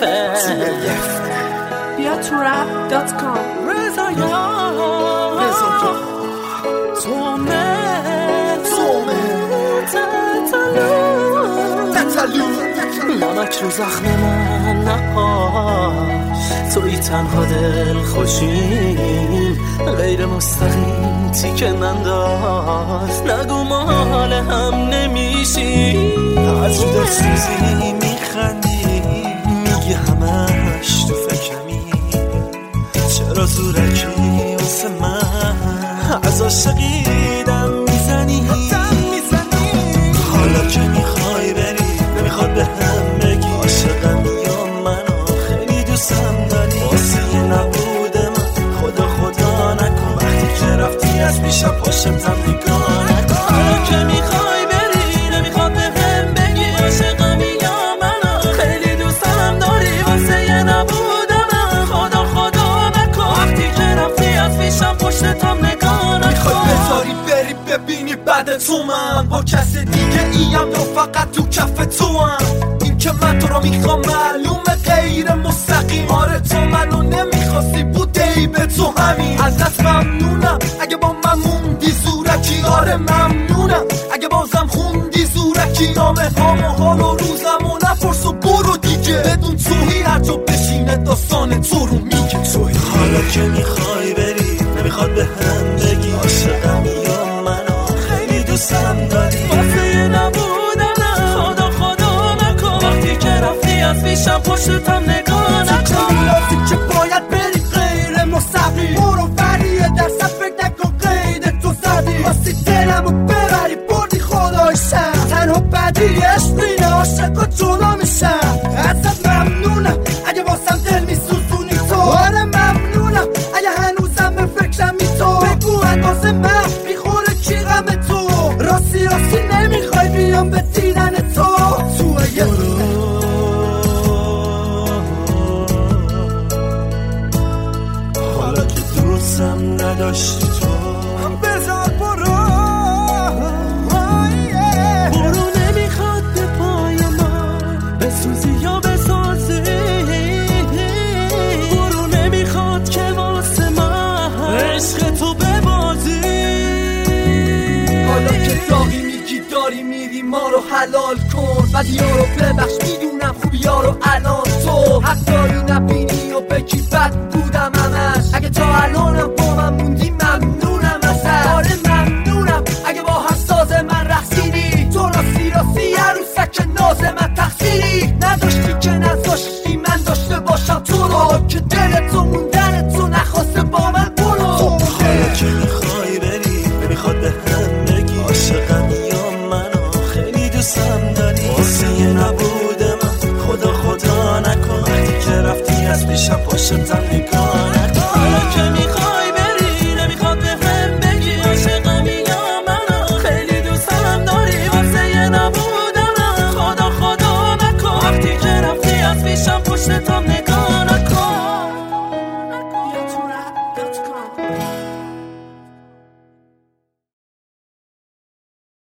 بیا تو rap.com رضا نمک رو زخم من نهاش، توی تنها دل خوشیم، غیر مستقیم تیکه ننداز، نگو مال هم نمیشیم. از رو دل سوزی میخندی، میگی همش تو فکرمی، چرا زورکی واسه من از عاشقیدم میزنی؟ حالا که میخوای بری نمیخواد به هم بگی عاشقم یا منو خیلی دوستم داری، واسه نبود من خدا نکن، وقتی که رفتی از پیشم پشتم نگاه نکن. حالا که میخوای بری نمیخواد به هم بگی عاشقم یا منو خیلی دوستم داری، واسه نبود من خدا نکن، وقتی که رفتی از پیشم پشتم نگاه نکن. میخوای بذاری بری ببینی بعد تو من با کس دیگه ایم یا فقط تو کف تو هم؟ این که من تو رو میخوام معلومه غیر مستقیم، آره تو منو نمیخواستی بودی به تو همین. ازت ممنونم اگه با من موندی زورکی، آره ممنونم اگه بازم خوندی زورکی، نامه هام و حال و روزم و نپرس و برو دیگه، بدون توهی هر جا بشینه داستان تو رو میگه توهی. حالا که میخوای بری نمیخواد به هم بگی عاشقم یا منو خیلی دوستم داری، واسه نبودم خدا نکن، وقتی که رفتی از پیشم پشتم نگاه نکن. لازی که باید بری غیر مستقیم، برو فریه در فکر نکن قید تو زدی، واسه دلمو ببری بردی خدایشم، تنها بدی عشقینه عاشقا جدا میشم. ازت ممنونم اگه واسم دل میسوزونی تو، آره ممنونم اگه هنوزم به فکرمی تو، بگو اندازه من میخوره کی غم تو، راستی نمیخوای بیام به دیدن تو یه حالا که دوستم نداشتی تو بذار برو نمیخواد به پای من بسوزی یا بسازی، برو نمیخواد که واسه من عشق تو ببازی. حالا که داغی میگی داری میری ما رو حلال کن، بدی ها رو ببخش میدونم خوبی ها رو الان تو حق داری نبینی و بگی بد بودم همش، اگه تا الانم با من موندی ممنونم ازت، آره ممنونم اگه با هم ساز من رقصیدی، تو راستی عروسک ناز من تقصیری نداشتی که نذاشتی من داشته باشم تو رو، که دل تو موندن تو نخواسته با من برو. حالا که میخوای بری نمیخواد به هم بگی عاشقم یا منو خیلی دوستم داری، واسه نبود من خدا نکن، وقتی که رفتی از پیشم پشتم نگاه نکن.